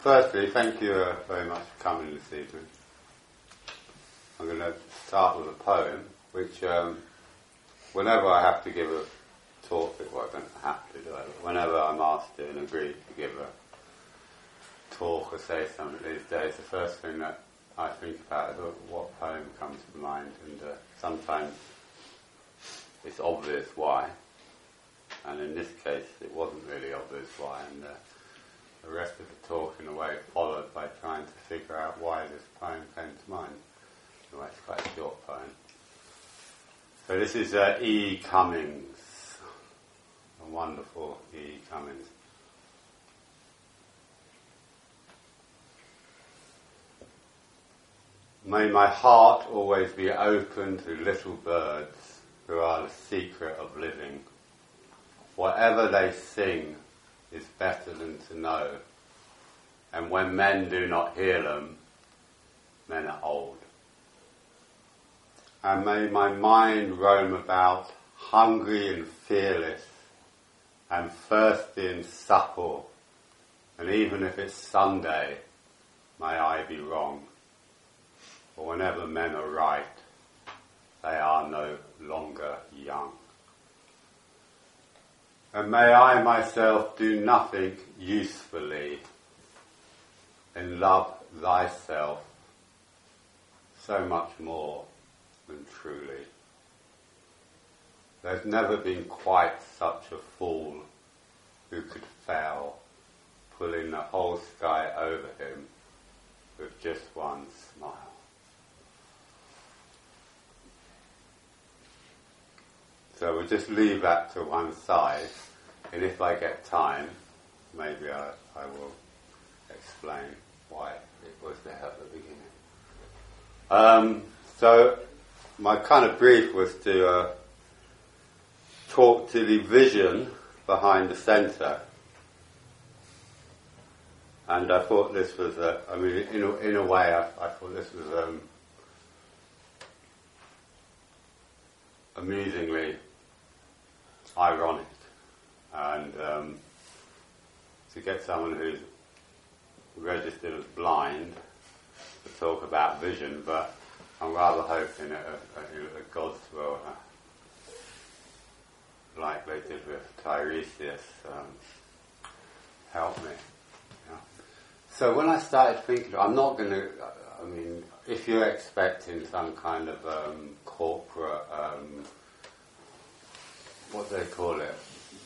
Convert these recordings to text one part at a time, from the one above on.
Firstly, thank you very much for coming this evening. I'm going to start with a poem, which whenever I have to give a talk, well, I don't have to do it, but whenever I'm asked to and agreed to give a talk or say something these days, the first thing that I think about is what poem comes to mind, and sometimes it's obvious why, and in this case it wasn't really obvious why, and the rest of the talk in a way followed by trying to figure out why this poem came to mind. Well, it's quite a short poem. So this is E. Cummings, a wonderful E. Cummings. May my heart always be open to little birds who are the secret of living. Whatever they sing is better than to know, and when men do not hear them, men are old. And may my mind roam about, hungry and fearless, and thirsty and supple, and even if it's Sunday, may I be wrong. For whenever men are right, they are no longer young. And may I myself do nothing usefully, and love thyself so much more than truly. There's never been quite such a fool who could fail, pulling the whole sky over him with just one smile. So we'll just leave that to one side, and if I get time, maybe I will explain why it was there at the beginning. So my kind of brief was to talk to the vision behind the centre, and I thought this was, in a way, I thought this was amusingly ironic, and to get someone who's registered as blind to talk about vision, but I'm rather hoping that God's will, like they did with Tiresias, help me. Yeah. So when I started thinking, I'm not going to, if you're expecting some kind of corporate, what do they call it?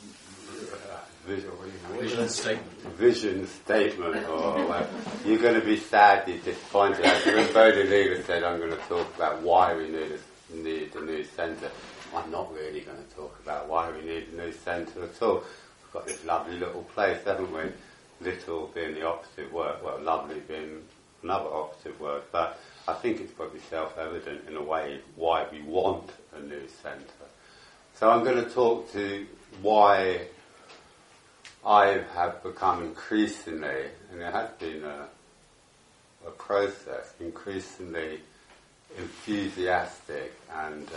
Vision statement, or you're going to be sadly disappointed. Actually, when Bodhi Leela said, I'm going to talk about why we need a new centre, I'm not really going to talk about why we need a new centre at all. We've got this lovely little place, haven't we? Little being the operative word, well, lovely being another operative word, but I think it's probably self-evident in a way why we want a new centre. So I'm going to talk to why I have become increasingly, and it has been a process, increasingly enthusiastic and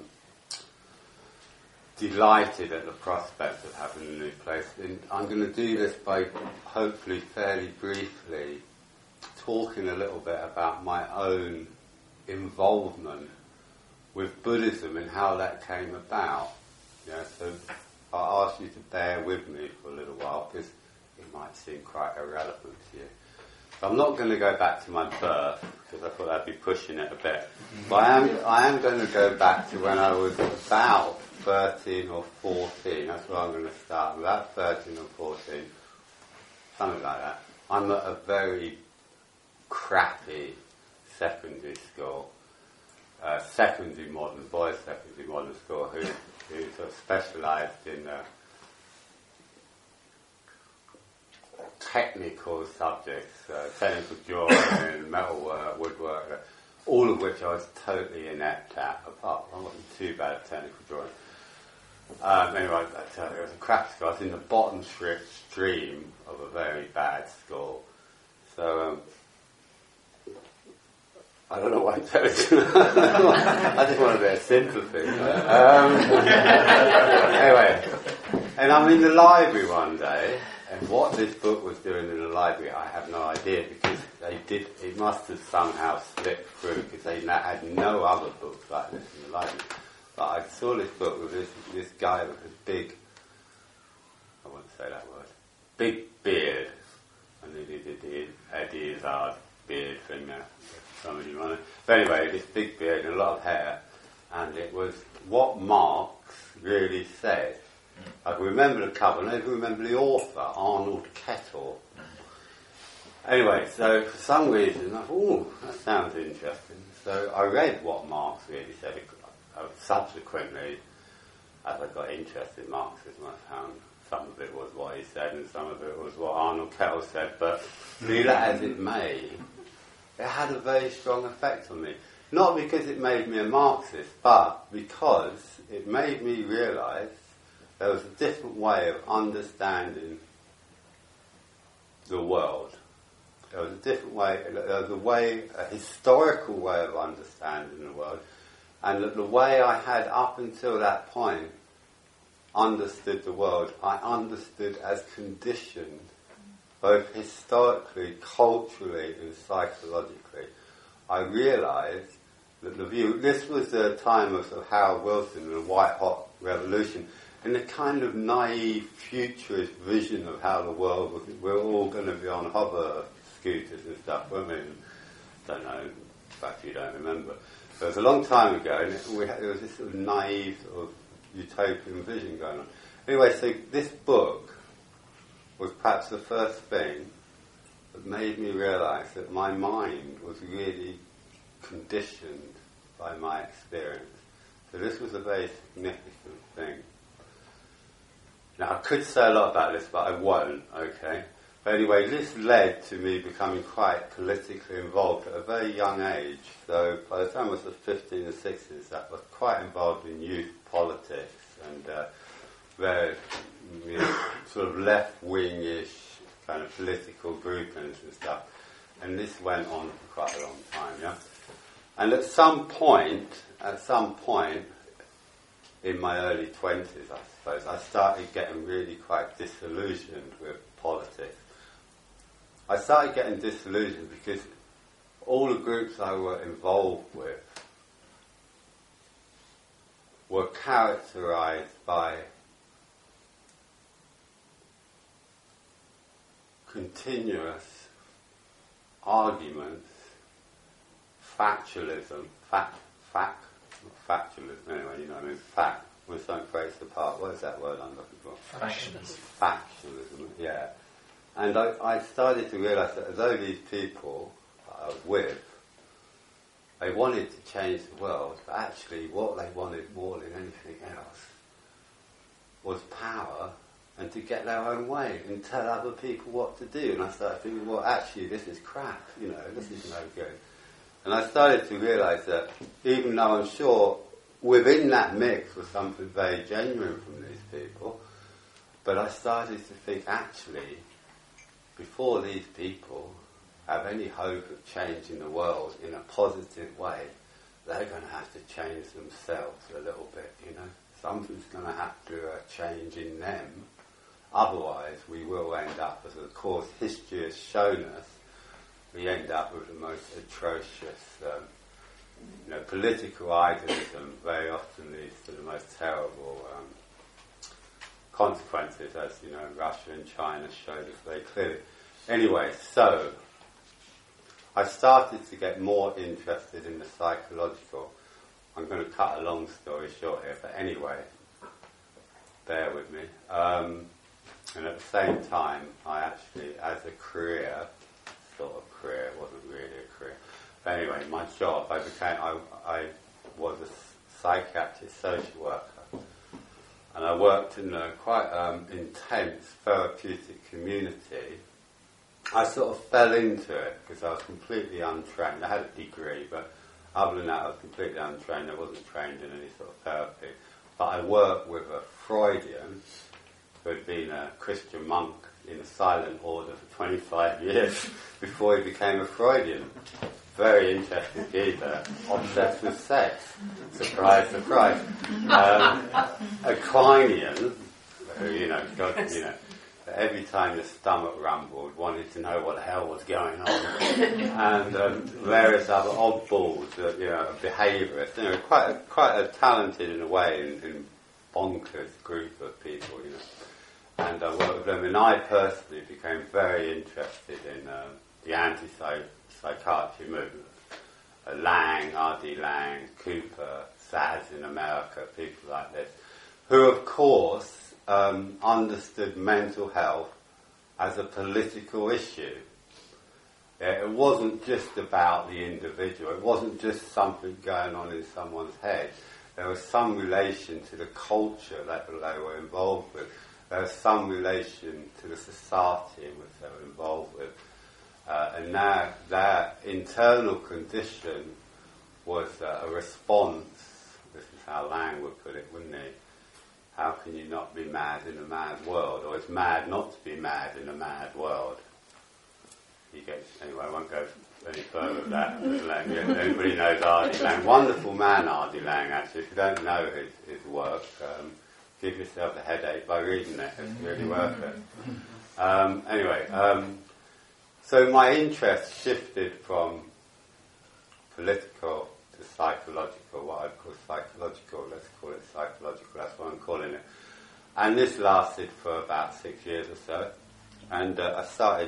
delighted at the prospect of having a new place. And I'm going to do this by hopefully fairly briefly talking a little bit about my own involvement with Buddhism and how that came about. Yeah, so I'll ask you to bear with me for a little while because it might seem quite irrelevant to you. So I'm not going to go back to my birth because I thought I'd be pushing it a bit. But I am going to go back to when I was about 13 or 14. That's where I'm going to start. About 13 or 14, something like that. I'm at a very crappy secondary school. Secondary modern, boys' secondary modern school, who sort of specialised in technical subjects, technical drawing, metalwork, woodwork, all of which I was totally inept at, apart from I wasn't too bad at technical drawing. Anyway, it was a crap school. I was in the bottom stream of a very bad school. So, I don't know why I'm telling you. I just want a bit of sympathy. Anyway, and I'm in the library one day, And what this book was doing in the library, I have no idea, because it must have somehow slipped through, because they had no other books like this in the library. But I saw this book with this guy with this big, I won't say that word, big beard, and he did the Eddie Izzard beard thing there, if somebody wanted. But anyway, this big beard and a lot of hair, and it was what Marx really said. I can remember the cover, and I can remember the author, Arnold Kettle. Anyway, so for some reason, I thought, oh, that sounds interesting. So I read what Marx really said. Subsequently, as I got interested in Marxism, I found some of it was what he said and some of it was what Arnold Kettle said. But be that as it may, it had a very strong effect on me. Not because it made me a Marxist, but because it made me realise there was a different way of understanding the world. There was a different way, there was a historical way of understanding the world, and that the way I had up until that point understood the world, I understood as conditioned, both historically, culturally and psychologically. I realised that this was the time of sort of Harold Wilson and the White Hot Revolution, and the kind of naive futurist vision of how the world was. We're all going to be on hover scooters and stuff, weren't we? Don't know, in fact you don't remember. So it was a long time ago, and there was this sort of naive sort of utopian vision going on. Anyway, so this book was perhaps the first thing that made me realise that my mind was really conditioned by my experience. So this was a very significant thing. Now I could say a lot about this, but I won't, okay? But anyway, this led to me becoming quite politically involved at a very young age. So by the time I was 15 and 16, I was quite involved in youth politics and very sort of left-wing-ish kind of political groupings and stuff. And this went on for quite a long time, yeah? And at some point in my early 20s, I suppose, I started getting really quite disillusioned with politics. I started getting disillusioned because all the groups I were involved with were characterised by continuous arguments, factualism, factualism, anyway, you know what I mean, fact, when something breaks apart, what is that word I'm looking for? Factionalism. Factualism, yeah. And I started to realise that although these people I was with, they wanted to change the world, but actually what they wanted more than anything else was power and to get their own way and tell other people what to do. And I started thinking, well, actually this is crap, you know, this is no good. And I started to realise that even though I'm sure within that mix was something very genuine from these people, but I started to think, actually, before these people have any hope of changing the world in a positive way, they're going to have to change themselves a little bit, you know. Something's going to have to change in them. Otherwise, we will end up, as of course history has shown us, we end up with the most atrocious, political idealism very often leads to the most terrible consequences, as you know, Russia and China showed us very clearly. Anyway, so I started to get more interested in the psychological. I'm going to cut a long story short here, but anyway, bear with me. And at the same time, I actually, as a career, it wasn't really a career. But anyway, my job, I was a psychiatrist social worker. And I worked in a quite intense therapeutic community. I sort of fell into it because I was completely untrained. I had a degree, but other than that I was completely untrained. I wasn't trained in any sort of therapy. But I worked with a Freudian who had been a Christian monk in a silent order for 25 years before he became a Freudian. Very interesting geezer, obsessed with sex. Surprise, surprise. Aquinian, who, every time the stomach rumbled, wanted to know what the hell was going on, and various other oddballs, behaviourists. Quite a talented in a way and bonkers group of people, And I worked with them, and I personally became very interested in the anti-psychiatry movement. Lang, R.D. Lang, Cooper, Saz in America, people like this, who of course understood mental health as a political issue. It wasn't just about the individual, it wasn't just something going on in someone's head. There was some relation to the culture that they were involved with. There was some relation to the society in which they were involved with. And now their internal condition was a response. This is how Lang would put it, wouldn't he? How can you not be mad in a mad world? Or it's mad not to be mad in a mad world. Anyway, I won't go any further with that. Everybody knows R.D. Lang. Wonderful man, R.D. Lang, actually. If you don't know his work, give yourself a headache by reading it. It's really worth it. So my interest shifted from political to psychological, what I'd call psychological, let's call it psychological, that's what I'm calling it. And this lasted for about 6 years or so. And I started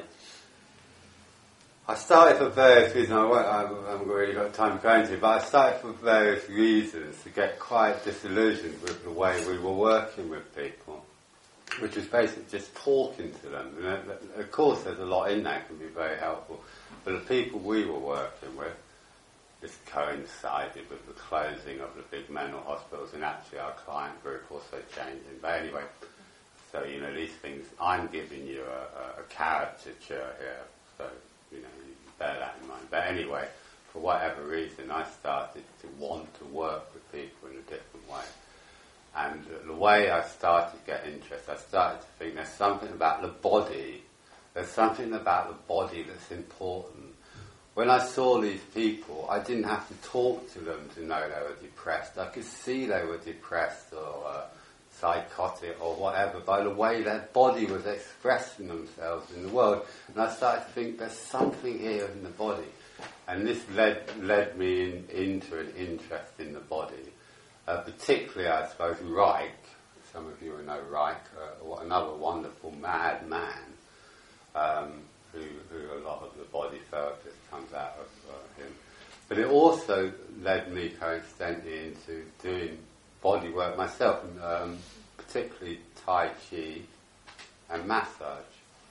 for various reasons, I haven't really got time to go into, but I started for various reasons to get quite disillusioned with the way we were working with people, which was basically just talking to them. Of course there's a lot in that can be very helpful, but the people we were working with, this coincided with the closing of the big mental hospitals, and actually our client group also changing. But anyway, so these things, I'm giving you a caricature here, so you bear that in mind. But anyway, for whatever reason, I started to want to work with people in a different way. And the way I started to get interest, I started to think there's something about the body. There's something about the body that's important. When I saw these people, I didn't have to talk to them to know they were depressed. I could see they were depressed or psychotic or whatever by the way their body was expressing themselves in the world. And I started to think there's something here in the body. And this led me into an interest in the body. Particularly, I suppose, Reich. Some of you will know Reich, another wonderful mad man, who a lot of the body therapist comes out of him. But it also led me coincidentally into doing body work myself, particularly Tai Chi and massage.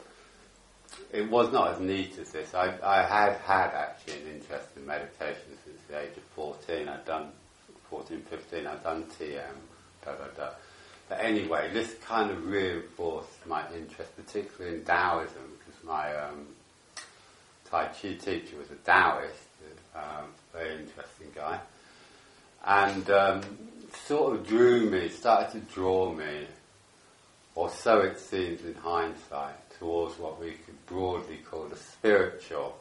It was not as neat as this. I had actually an interest in meditation since the age of 14. I'd done 14, 15, I'd done TM, But anyway, this kind of reinforced my interest, particularly in Taoism, because my Tai Chi teacher was a Taoist, very interesting guy, and sort of started to draw me, or so it seems in hindsight, towards what we could broadly call the spiritual.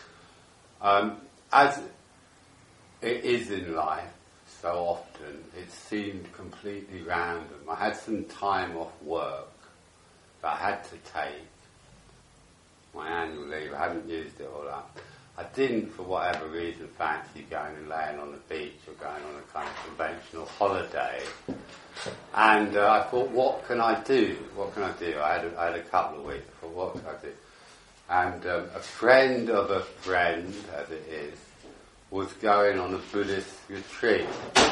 As it is in life, so often, it seemed completely random. I had some time off work that I had to take, my annual leave, I hadn't used it all up. I didn't, for whatever reason, fancy going and laying on the beach or going on a kind of conventional holiday. And I thought, what can I do? I had a couple of weeks. I thought, what can I do? And a friend of a friend, as it is, was going on a Buddhist retreat.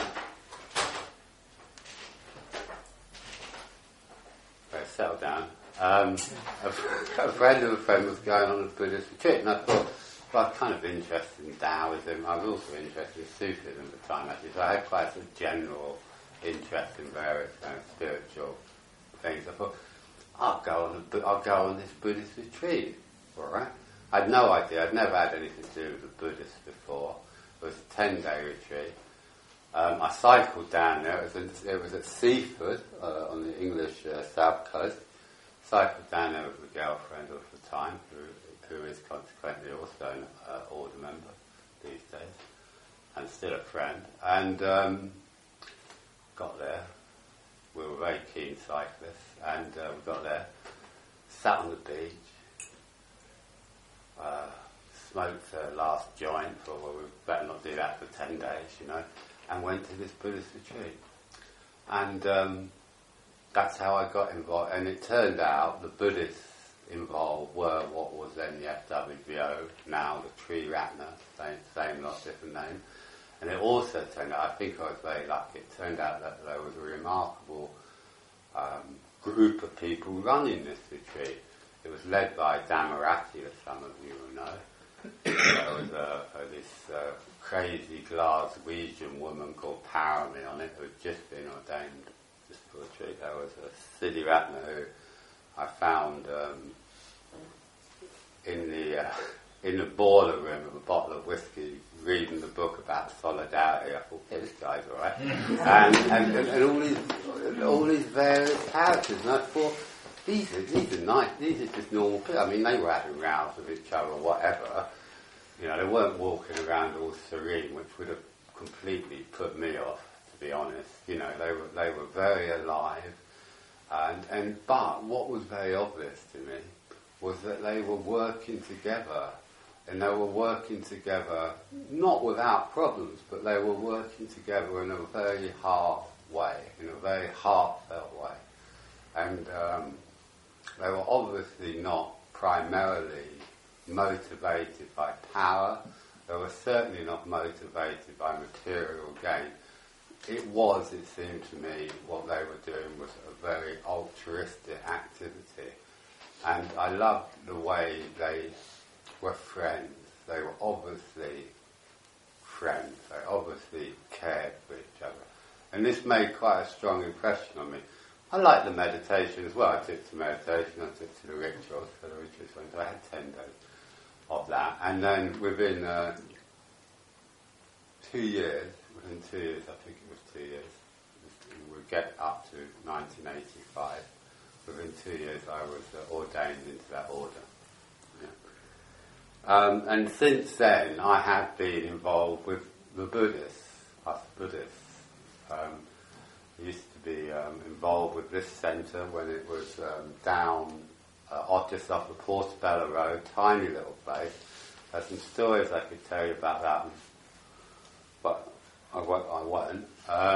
Okay, settle down. A friend of a friend was going on a Buddhist retreat, and I thought, well, I was kind of interested in Taoism. I was also interested in Sufism at the time, actually, so I had quite a general interest in various kind of spiritual things. I thought, I'll go on this Buddhist retreat, all right? I had no idea. I'd never had anything to do with the Buddhists before. It was a 10-day retreat. I cycled down there. It was at Seaford on the English south coast. Cycled down there with a girlfriend of the time, who is consequently also an order member these days, and still a friend. And got there. We were very keen cyclists, and we got there. sat on the beach, smoked the last joint, thought, well, we better not do that for 10 days, and went to this Buddhist retreat. And that's how I got involved. And it turned out the Buddhists involved were what was then the FWBO, now the Tri Ratna, same lot, different name. And it also turned out, I think I was very lucky, it turned out that there was a remarkable group of people running this retreat. It was led by Dhammarati, as some of you will know. There was this crazy Glaswegian woman called Parami on it, who had just been ordained just for a retreat. There was a Siddhiratna who I found in the boiler room of a bottle of whiskey, reading the book about solidarity. I thought, yeah, this guy's all right. and all these various characters, and I thought, these are nice. These are just normal people. I mean, they were having rows with each other or whatever. They weren't walking around all serene, which would have completely put me off, to be honest. They were very alive, but what was very obvious to me was that they were working together, and they were working together not without problems, but they were working together in a very heartfelt way, and they were obviously not primarily motivated by power. They were certainly not motivated by material gain. It seemed to me, what they were doing was a very altruistic activity. And I loved the way they were friends. They were obviously friends. They obviously cared for each other. And this made quite a strong impression on me. I liked the meditation as well. I took to meditation, I took to the rituals. So the rituals went, I had 10 days of that. And then within 2 years, I think it was 2 years, we get up to 1985. Within 2 years I was ordained into that order. Yeah. And since then I have been involved with the Buddhists, us Buddhists. I used to be involved with this centre when it was down just off the Portobello Road, tiny little place. There's some stories I could tell you about that, but I won't.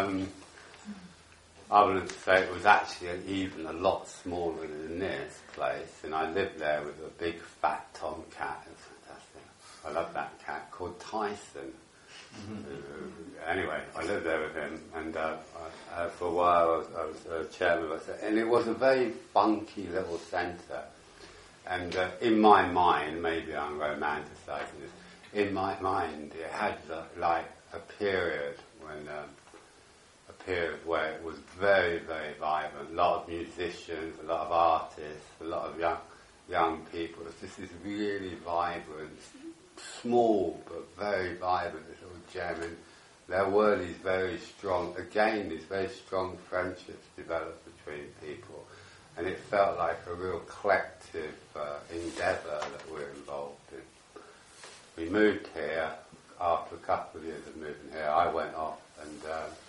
Other than to say it was actually even a lot smaller than this place, and I lived there with a big fat tomcat. It was fantastic. I love that cat called Tyson. Anyway, I lived there with him, and for a while I was chairman of it, and it was a very funky little centre. And in my mind, maybe I'm romanticising this, in my mind it had like a period where it was very, very vibrant. A lot of musicians, a lot of artists, a lot of young people. It was just this really vibrant, small but very vibrant little gem. And there were these very strong friendships developed between people. And it felt like a real collective endeavour that we're involved in. We moved here after a couple of years of moving here. I went off and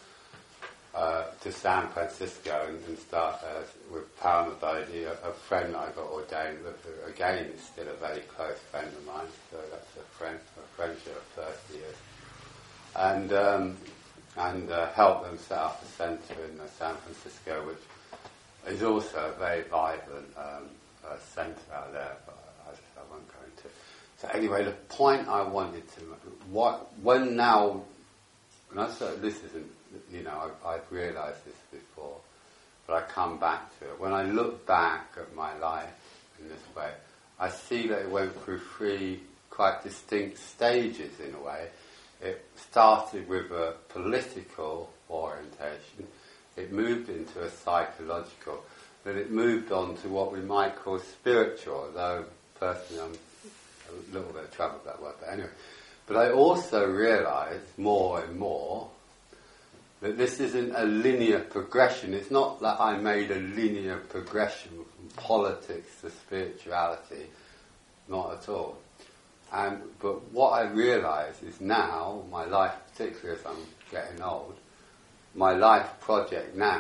to San Francisco and start with Paramabodhi, a friend that I got ordained with, who again is still a very close friend of mine. So that's a friendship of 30 years. And helped them set up a centre in San Francisco, which is also a very vibrant centre out there, but I won't go into it. So anyway, the point I wanted to when I said this isn't, I've realised this before, but I come back to it. When I look back at my life in this way, I see that it went through 3 quite distinct stages in a way. It started with a political orientation, it moved into a psychological, then it moved on to what we might call spiritual, although personally I'm a little bit of trouble with that word, but anyway. But I also realised more and more that this isn't a linear progression. It's not that I made a linear progression from politics to spirituality, not at all. But what I realise is now, my life, particularly as I'm getting old, my life project now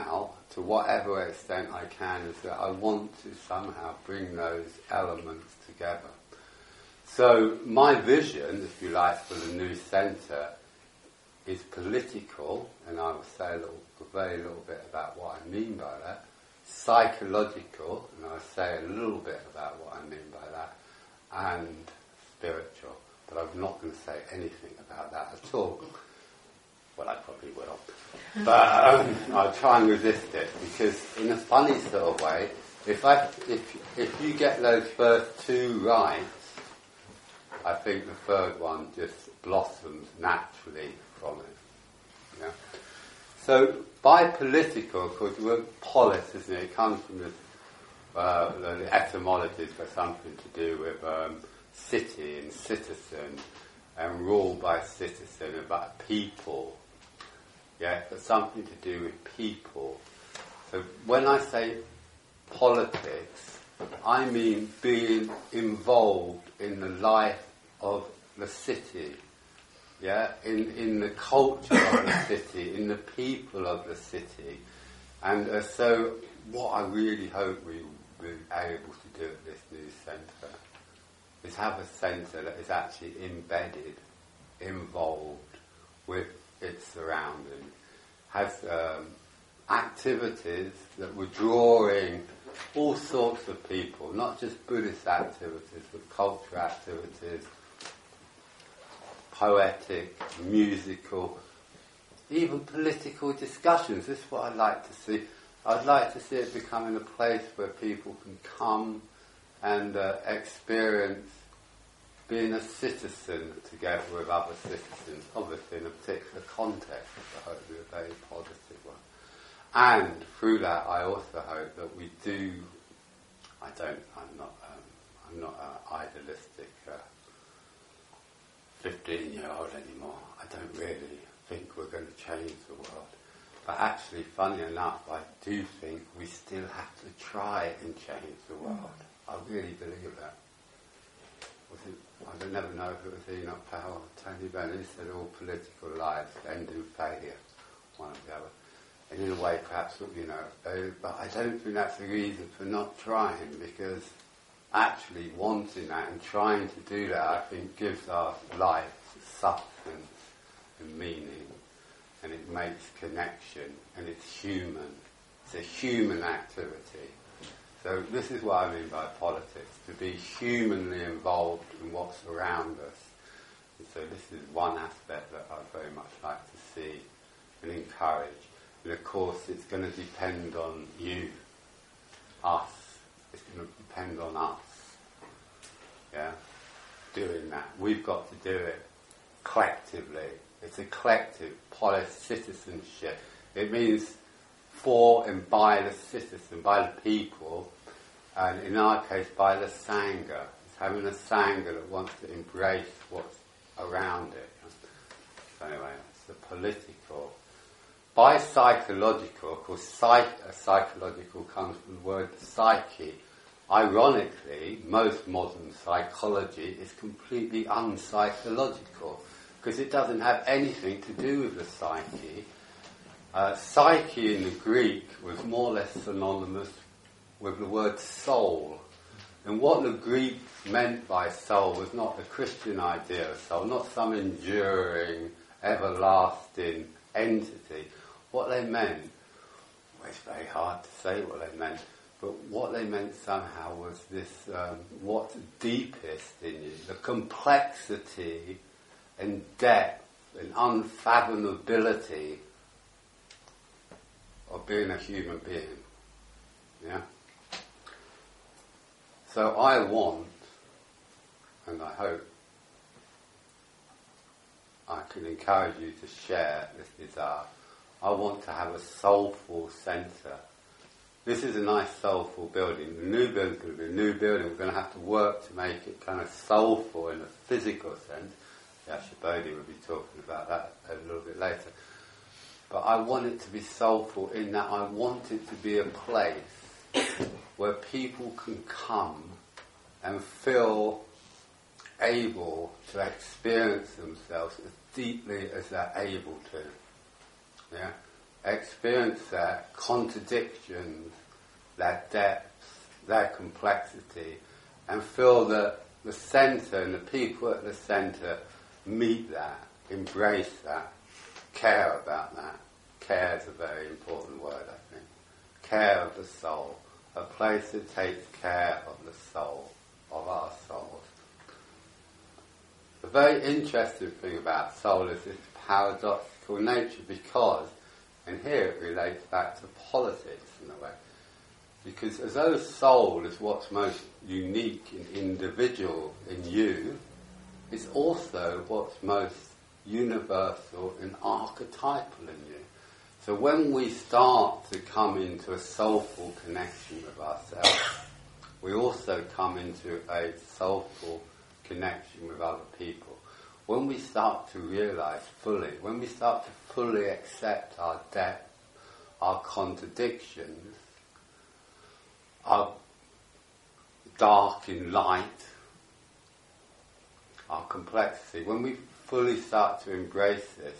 to whatever extent I can, is that I want to somehow bring those elements together. So my vision, if you like, for the new centre is political, and I will say a very little bit about what I mean by that, psychological, and I'll say a little bit about what I mean by that, and spiritual. But I'm not going to say anything about that at all. Well, I probably will. But I'll try and resist it, because in a funny sort of way, if you get those first two right, I think the third one just blossoms naturally from it. Yeah? So, by political, of course, the word polis, isn't it? It comes from the etymology, has got something to do with city and citizen, and rule by citizen, about people. Yeah, it's got something to do with people. So when I say politics, I mean being involved in the life of the city, yeah, in the culture of the city, in the people of the city. And so what I really hope we will be able to do at this new centre is have a centre that is actually embedded, involved with its surroundings, has activities that were drawing all sorts of people, not just Buddhist activities, but cultural activities, poetic, musical, even political discussions. This is what I'd like to see. I'd like to see it becoming a place where people can come and experience being a citizen together with other citizens, obviously in a particular context, which I hope will be a very positive one. And through that, I also hope that we do. I'm not an idealistic 15-year-old anymore. I don't really think we're going to change the world. But actually, funny enough, I do think we still have to try and change the world. I really believe that. I don't never know if it was Enoch Powell or Tony Bennett, said all political lives end in failure, one or the other. And in a way, perhaps, but I don't think that's a reason for not trying, because actually wanting that and trying to do that, I think, gives our life substance and meaning, and it makes connection, and it's human. It's a human activity. So this is what I mean by politics, to be humanly involved in what's around us. And so this is one aspect that I'd very much like to see and encourage. And of course it's going to depend on you, us. It's going to depend on us. Yeah, doing that. We've got to do it collectively. It's a collective polis citizenship. It means for and by the citizen, by the people, and in our case by the Sangha. It's having a Sangha that wants to embrace what's around it. So anyway, that's the political. By psychological, of course, psychological comes from the word psyche. Ironically, most modern psychology is completely unpsychological, because it doesn't have anything to do with the psyche. Psyche in the Greek was more or less synonymous with the word soul. And what the Greeks meant by soul was not the Christian idea of soul, not some enduring, everlasting entity. What they meant, well, it's very hard to say what they meant, but what they meant somehow was this, what's deepest in you, the complexity and depth and unfathomability of being a human being. Yeah? So I want, and I hope I can encourage you to share this desire, I want to have a soulful centre. This is a nice soulful building. The new building's going to be a new building. We're going to have to work to make it kind of soulful in a physical sense. Yasha Bodhi will be talking about that a little bit later. But I want it to be soulful in that I want it to be a place where people can come and feel able to experience themselves as deeply as they're able to. Yeah? experience their contradictions, their depths, their complexity, and feel that the centre and the people at the centre meet that, embrace that, care about that. Care is a very important word, I think. Care of the soul. A place that takes care of the soul, of our souls. The very interesting thing about soul is its paradoxical nature, because, and here it relates back to politics in a way, because as though soul is what's most unique and individual in you, it's also what's most universal and archetypal in you. So when we start to come into a soulful connection with ourselves, we also come into a soulful connection with other people. When we start to realize fully, when we start to fully accept our depth, our contradictions, our dark in light, our complexity, when we fully start to embrace this,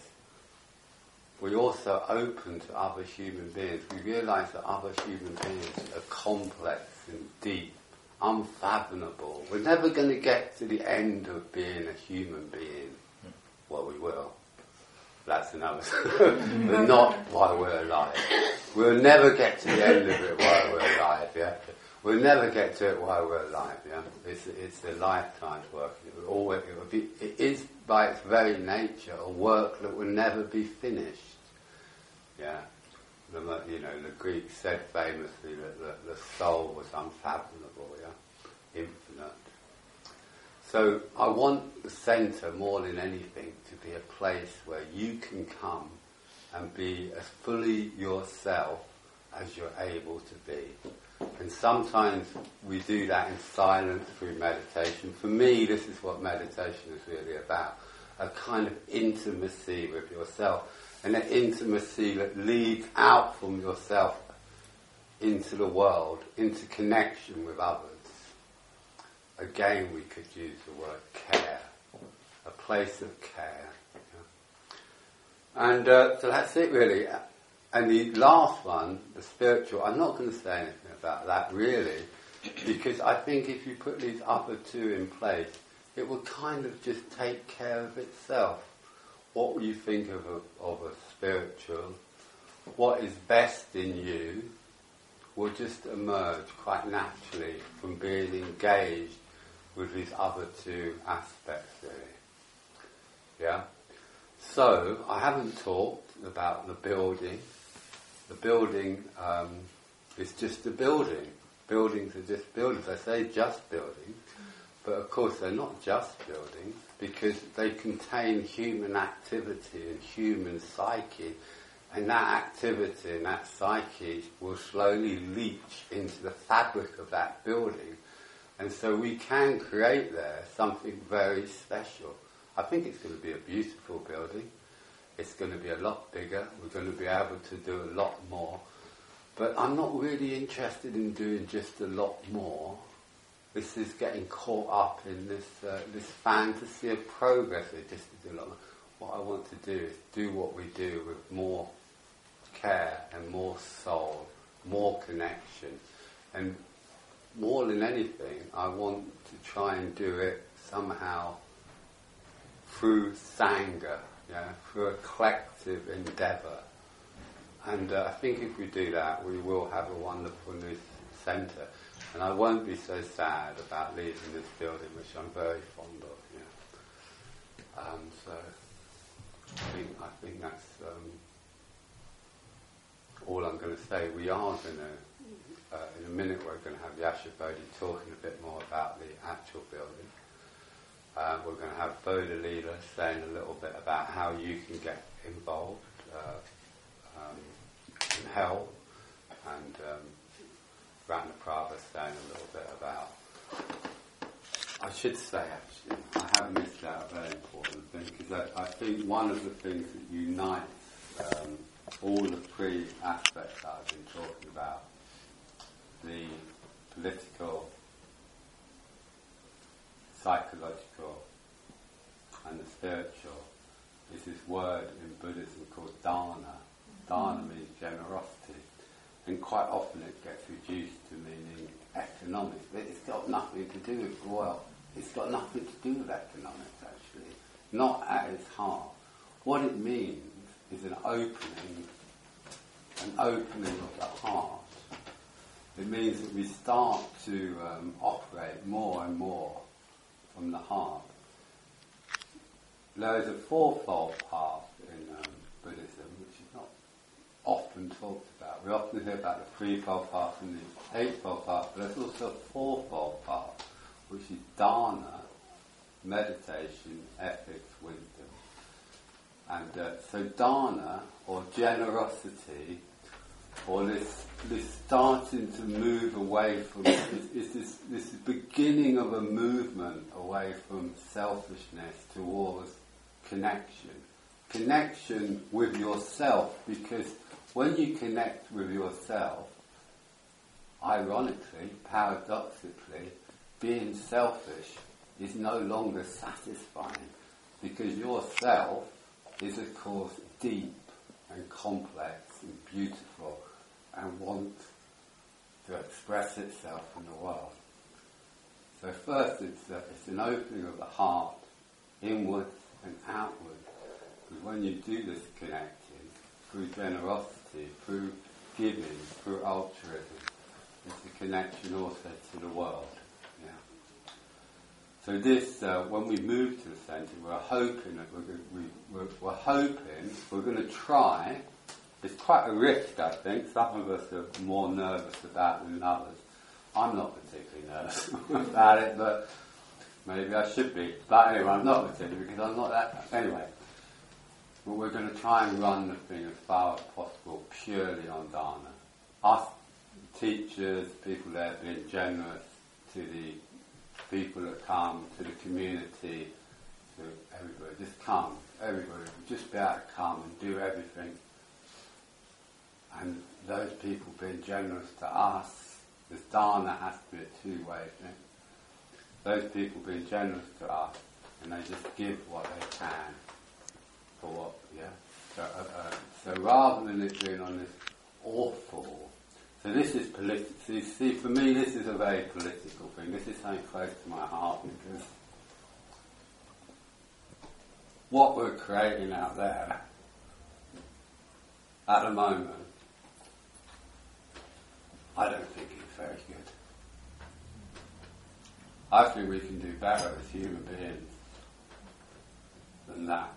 we also open to other human beings. We realise that other human beings are complex and deep, unfathomable. We're never going to get to the end of being a human being. Well, we will. That's another. But not while we're alive. We'll never get to the end of it while we're alive, yeah? We'll never get to it while we're alive, yeah? It's a lifetime's work. It is, by its very nature, a work that will never be finished. Yeah, the Greeks said famously that the soul was unfathomable, yeah, infinite. So I want the centre more than anything to be a place where you can come and be as fully yourself as you're able to be. And sometimes we do that in silence through meditation. For me, this is what meditation is really about, a kind of intimacy with yourself. And an intimacy that leads out from yourself into the world, into connection with others. Again, we could use the word care, a place of care. Yeah? And so that's it really. And the last one, the spiritual, I'm not going to say anything about that really, because I think if you put these other two in place, it will kind of just take care of itself. What you think of a spiritual, what is best in you, will just emerge quite naturally from being engaged with these other two aspects, really. Yeah? So, I haven't talked about the building. The building is just a building. Buildings are just buildings. I say just buildings, but of course they're not just buildings, because they contain human activity and human psyche, and that activity and that psyche will slowly leach into the fabric of that building, and so we can create there something very special. I think it's going to be a beautiful building. It's going to be a lot bigger. We're going to be able to do a lot more, but I'm not really interested in doing just a lot more. This is getting caught up in this fantasy of progress. Just to do a lot more. What I want to do is do what we do with more care and more soul, more connection, and more than anything, I want to try and do it somehow through Sangha, through a collective endeavour. And I think if we do that, we will have a wonderful new centre. And I won't be so sad about leaving this building, which I'm very fond of. Yeah. So I think that's all I'm going to say. We are going to, in a minute, we're going to have Yasha Bodhi talking a bit more about the actual building. We're going to have Bodhi Leela saying a little bit about how you can get involved in help, and Ratnaprabha saying a little bit about, I should say actually, I have missed out a very important thing, because I think one of the things that unites all the three aspects that I've been talking about, the political, psychological and the spiritual, is this word in Buddhism called dana. Dana means generosity. And quite often it gets reduced to meaning economic. But it's got nothing to do with, well, it's got nothing to do with economics actually. Not at its heart. What it means is an opening of the heart. It means that we start to operate more and more from the heart. There is a fourfold path in Buddhism, which is not often talked about. We often hear about the threefold path and the eightfold path, but there's also a fourfold path, which is dana, meditation, ethics, wisdom. And so dana, or generosity, or this starting to move away from, is this beginning of a movement away from selfishness towards connection. Connection with yourself, because when you connect with yourself, ironically, paradoxically, being selfish is no longer satisfying, because yourself is of course deep and complex and beautiful and wants to express itself in the world. So first it's an opening of the heart, inwards and outward. Because when you do this connecting, through generosity, through giving, through altruism, it's a connection also to the world. Yeah. So this, when we move to the centre, we're hoping that we're going to try. It's quite a risk, I think. Some of us are more nervous about it than others. I'm not particularly nervous about it, but maybe I should be. But anyway, I'm not particularly, because I'm not that. Anyway, but we're going to try and run the thing as far as possible purely on dana. Us teachers, people there being generous to the people that come, to the community, to everybody. Just come, everybody. Just be able to come and do everything. And those people being generous to us, because dana has to be a two-way thing. Those people being generous to us, and they just give what they can for what, yeah. So rather than it being on this awful, so this is political. See, for me, this is a very political thing. This is something close to my heart, because what we're creating out there at the moment, I don't think it's very good. I think we can do better as human beings than that.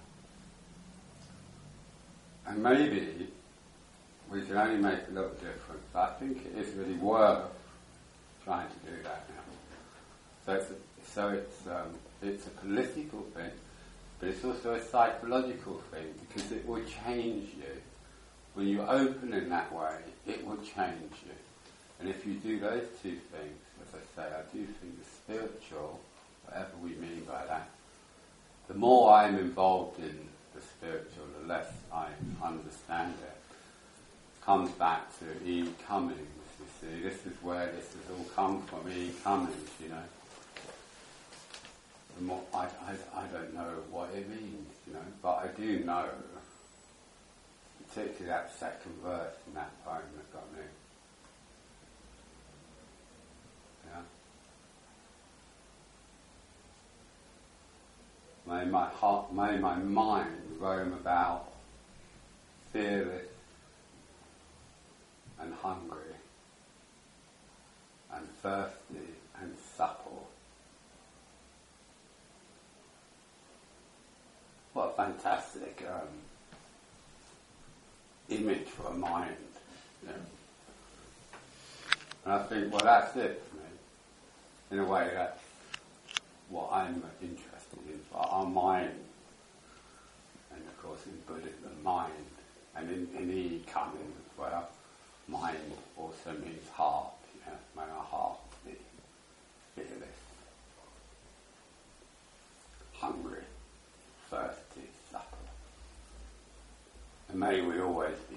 And maybe we can only make a little difference, but I think it is really worth trying to do that now. It's a political thing, but it's also a psychological thing, because it will change you. When you open in that way, it will change you. And if you do those two things, as I say, I do think the spiritual, whatever we mean by that, the more I'm involved in the spiritual, the less I understand it. It comes back to E. Cummings, you see. This is where this has all come from, E. Cummings, you know. The more, I don't know what it means, you know, but I do know, particularly that second verse in that poem that got me. May my heart, may my mind roam about, fearless and hungry and thirsty and supple. What a fantastic image for a mind. You know? And I think, well, that's it for me. In a way, that's what I'm interested in, for our mind. And of course in Buddhism, mind. And in E. Cummings as well, mind also means heart. You know? May our heart be fearless, hungry, thirsty, supple. And may we always